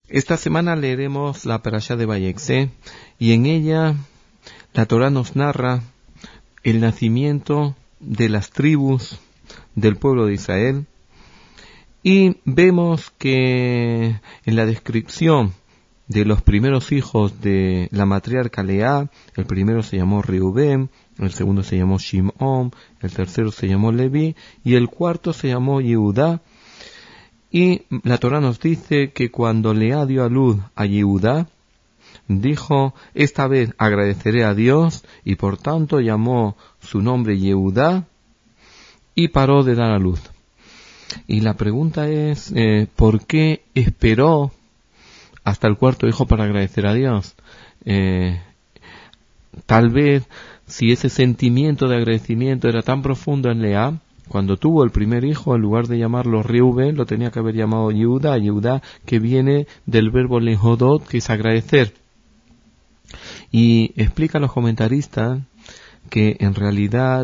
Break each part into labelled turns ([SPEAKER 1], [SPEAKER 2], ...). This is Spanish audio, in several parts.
[SPEAKER 1] Esta semana leeremos la Parashá de Vayexé y en ella la Torá nos narra el nacimiento de las tribus del pueblo de Israel y vemos que en la descripción de los primeros hijos de la matriarca Lea, el primero se llamó Reubén, el segundo se llamó Shimón, el tercero se llamó Leví y el cuarto se llamó Yehudá. Y la Torá nos dice que cuando Lea dio a luz a Yehudá, dijo, esta vez agradeceré a Dios, y por tanto llamó su nombre Yehudá, y paró de dar a luz. Y la pregunta es, ¿por qué esperó hasta el cuarto hijo para agradecer a Dios? Tal vez, si ese sentimiento de agradecimiento era tan profundo en Lea, cuando tuvo el primer hijo, en lugar de llamarlo Reubén, lo tenía que haber llamado Yehudá, Yehudá que viene del verbo lehodot, que es agradecer. Y explican los comentaristas que en realidad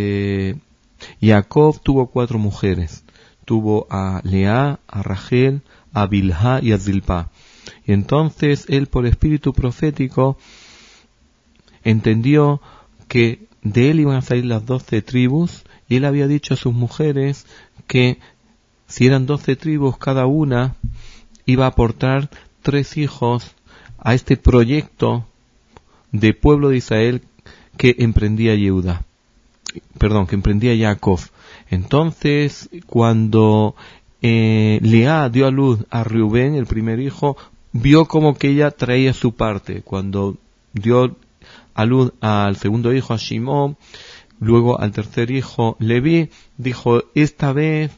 [SPEAKER 1] Jacob tuvo 4 mujeres. Tuvo a Lea, a Rachel, a Bilhá y a Zilpá. Y entonces él, por espíritu profético, entendió que de él iban a salir las 12 tribus, y él había dicho a sus mujeres que si eran 12 tribus cada una, iba a aportar 3 hijos a este proyecto de pueblo de Israel que emprendía que emprendía Jacob. Entonces, cuando Lea dio a luz a Reubén, el primer hijo, vio como que ella traía su parte. Cuando dio a luz al segundo hijo, a Shimón, luego al tercer hijo, Leví, dijo, esta vez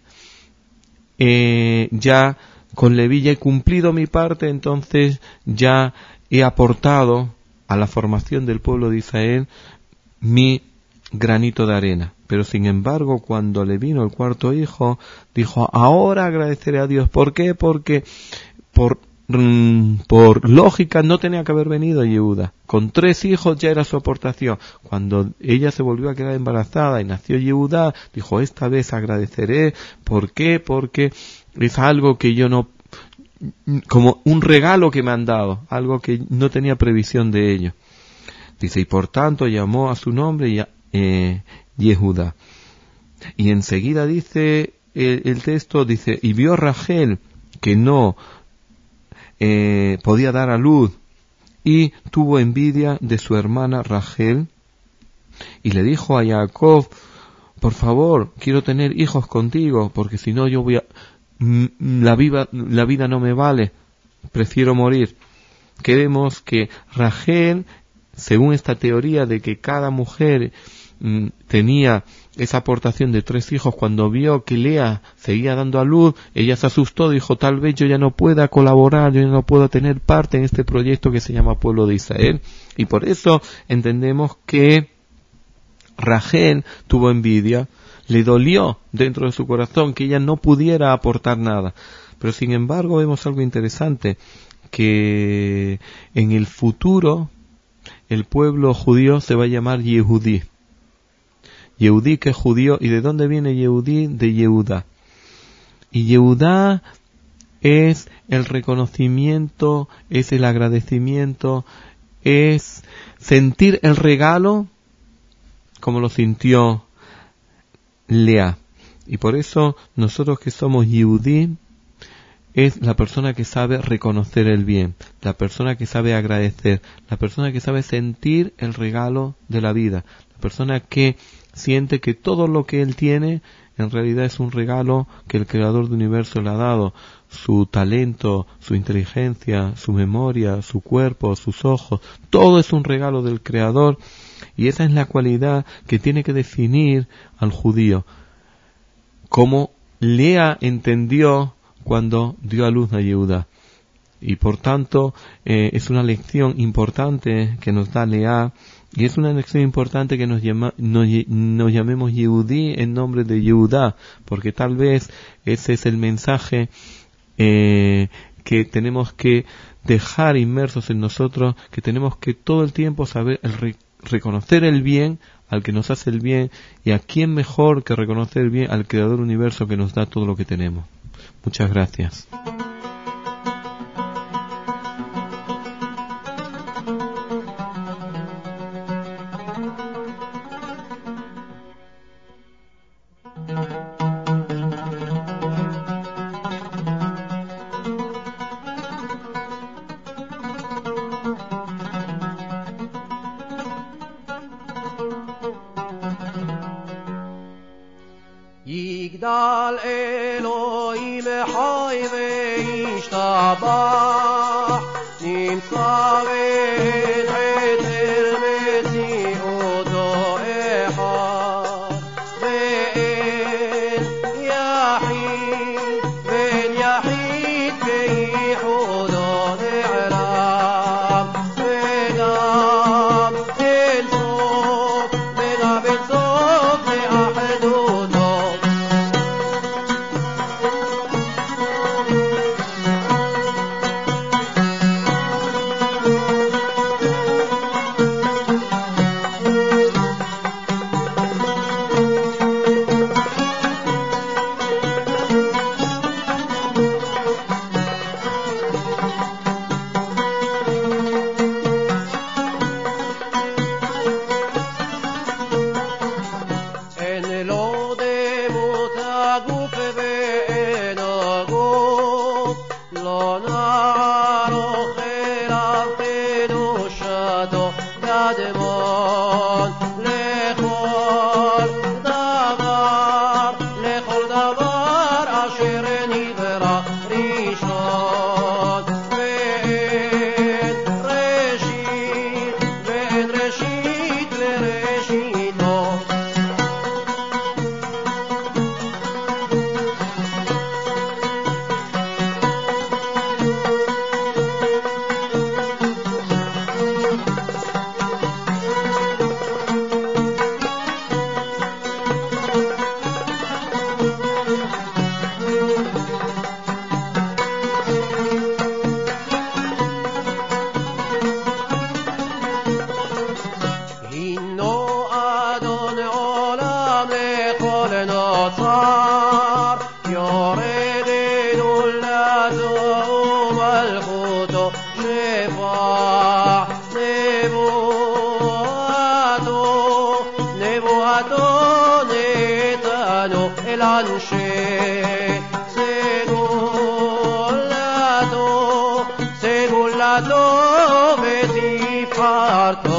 [SPEAKER 1] ya con Leví ya he cumplido mi parte, entonces ya he aportado a la formación del pueblo de Israel mi granito de arena. Pero sin embargo, cuando le vino el cuarto hijo, dijo, ahora agradeceré a Dios. ¿Por qué? Porque por lógica no tenía que haber venido Yehudá. Con 3 hijos ya era su aportación. Cuando ella se volvió a quedar embarazada y nació Yehudá, dijo, esta vez agradeceré. ¿Por qué? Porque es algo que yo no, como un regalo que me han dado, algo que no tenía previsión de ello. Dice, y por tanto llamó a su nombre Yehudá. Y enseguida dice el texto, dice, y vio Rachel que no podía dar a luz y tuvo envidia de su hermana Rachel y le dijo a Jacob, por favor, quiero tener hijos contigo, porque si no yo la vida no me vale, prefiero morir. Queremos que Rachel, según esta teoría de que cada mujer tenía esa aportación de 3 hijos, cuando vio que Lea seguía dando a luz, ella se asustó, dijo, tal vez yo ya no pueda colaborar, yo ya no puedo tener parte en este proyecto que se llama Pueblo de Israel. Y por eso entendemos que Rachel tuvo envidia, le dolió dentro de su corazón que ella no pudiera aportar nada. Pero sin embargo vemos algo interesante, que en el futuro el pueblo judío se va a llamar Yehudí. Yehudí, que es judío. ¿Y de dónde viene Yehudí? De Yehudá. Y Yehudá es el reconocimiento, es el agradecimiento, es sentir el regalo como lo sintió Lea. Y por eso nosotros que somos Yehudí, es la persona que sabe reconocer el bien, la persona que sabe agradecer, la persona que sabe sentir el regalo de la vida, la persona que siente que todo lo que él tiene en realidad es un regalo que el Creador del universo le ha dado. Su talento, su inteligencia, su memoria, su cuerpo, sus ojos, todo es un regalo del Creador, y esa es la cualidad que tiene que definir al judío. Como Lea entendió cuando dio a luz a Yehudá. Y por tanto es una lección importante que nos da Lea, y es una lección importante que nos llamemos Yehudí en nombre de Yehudá, porque tal vez ese es el mensaje que tenemos que dejar inmersos en nosotros, que tenemos que todo el tiempo saber reconocer el bien al que nos hace el bien, y a quién mejor que reconocer el bien al Creador del universo que nos da todo lo que tenemos. Muchas gracias.
[SPEAKER 2] יגדל אלוהים חי וישתבח, נמצא ואין חסר מציאותו אחד, ואין יחיד בייחודו נעלם, וגם אין סוף לאחדותו. אין לו דמות הגוף ואין הגוף, לא נערוך אליו קדושתו קדמון לכל דבר אשר נברא ראשון, ואין ראשית לראשיתו. הינו אדון עולם לכל נוצר, יורד אלולתו ומלכותו שפע נבואתו נתנו אל אנשי סגולתו ותפארתו.